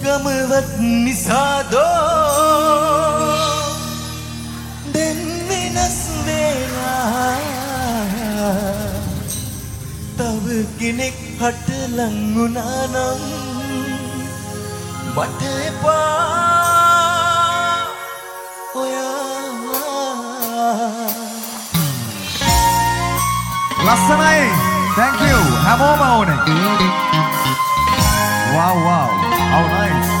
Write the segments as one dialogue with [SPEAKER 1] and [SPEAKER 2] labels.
[SPEAKER 1] ගමවත් නිසාදෝ දැන් වෙනස් වෙලා තව කෙනෙක් හට ලං වුණා නම් මට එපා
[SPEAKER 2] ලස්සනයි. Thank you. හැමෝම ඕනේ. Wow, wow. How nice.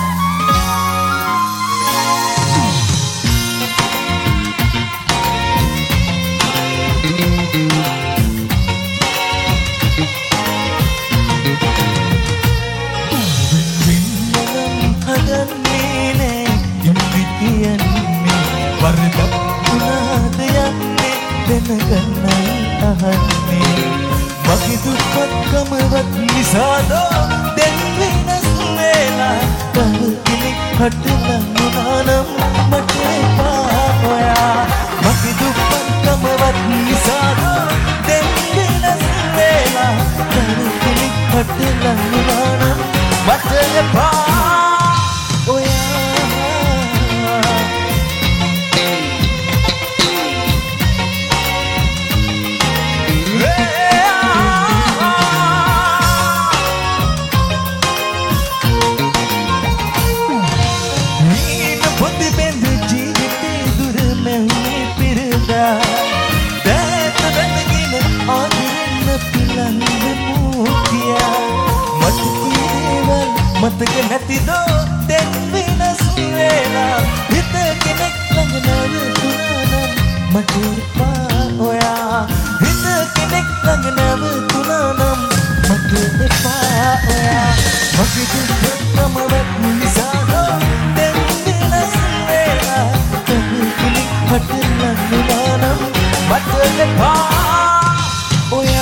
[SPEAKER 1] මගේ දුක්වත් ගමවත් නිසාදෝ දැන් වෙනස් වෙලා තව කෙනෙක් හට ලං වුණා නම් මට එපා ඔයා මගේ දුක්වත් ගමවත් නිසාදෝ දැන් වෙනස් වෙලා තව කෙනෙක් හට ලං වුණා නම් මට එපා මතක නැතිදෝ දැන් වෙනස් වෙලා හිත කෙනෙක් ළඟ නැවතුණා නම් මට එපා ඔයා හිත කෙනෙක් ළඟ නැවතුණා නම් මට එපා ඔයා මගේ දුක්කමවත් නිසාදෝ දැන් වෙනස් වෙලා තව කෙනෙක් හට ලං වුණා නම් මට එපා ඔයා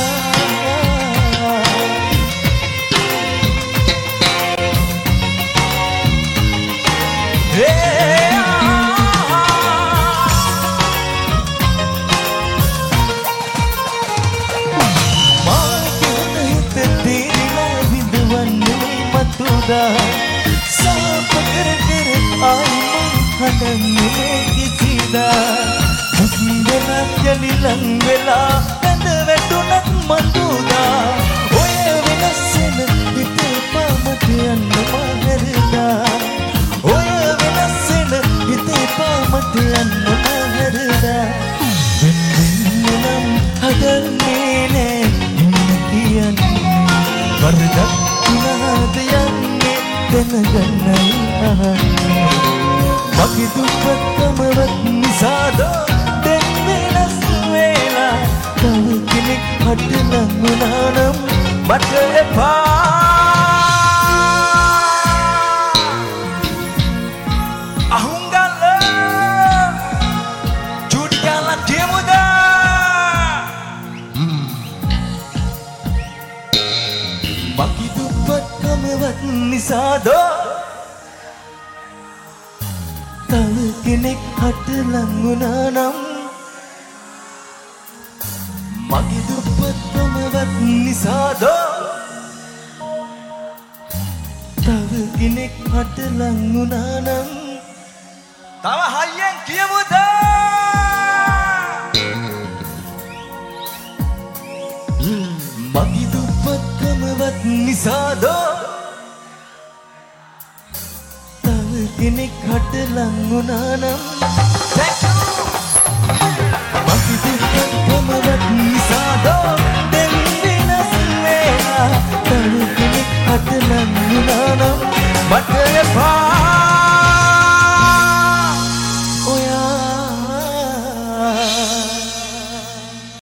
[SPEAKER 1] साफ कर कर आई हटने किसीदा मुस्लिमना चली लंगला कंद वेटुनක් මතුදා ඔය වෙනස්සෙන හිතේ පාමතයන් මහරදා ඔය වෙනස්සෙන හිතේ පාමතයන් මහරදා වෙන්නම් හදන්නේ නෑ ඉන්න කියන්නේ වරදක් නාද යන්නේ දැනගන්නයි අහන්නේ මගේ දුක්කමවත් නිසාදෝ දැන් වෙනස් වෙලා තව කෙනෙක් හට ලං වුණා නම් මට එපා අහුංගල චුට්ටල දෙමුදා මගේ දුක්කමවත් නිසාදෝ තව කෙනෙක් හට ලං වුණා නම් මගේ දුප්පත්කමවත් නිසාදෝ තව කෙනෙක් හට ලං වුණා නම් තව හයියෙන් කියමුද මගේ දුප්පත්කමවත් නිසාදෝ කෙනෙක් හට ලං වුණා නම්